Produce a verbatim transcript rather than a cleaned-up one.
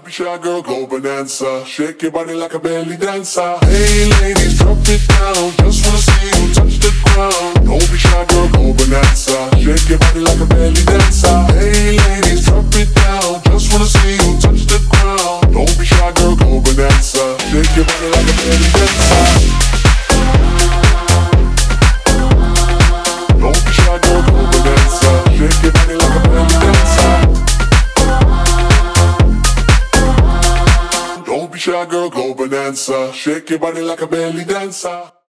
be shy, girl, go bonanza. Shake your body like a belly dancer. Hey ladies, drop it down. Just wanna see you touch the ground. Don't be shy, girl, go bonanza. Shake your body like a belly dancer. Hey ladies, drop it down. Just wanna see you touch the ground. Don't be shy, girl, go bonanza. Shake your body like a belly dancer. Don't be shy, girl, go bonanza. Shake your body like a belly dancer. Don't be shy, girl, go bonanza. Shake your body like a belly dancer.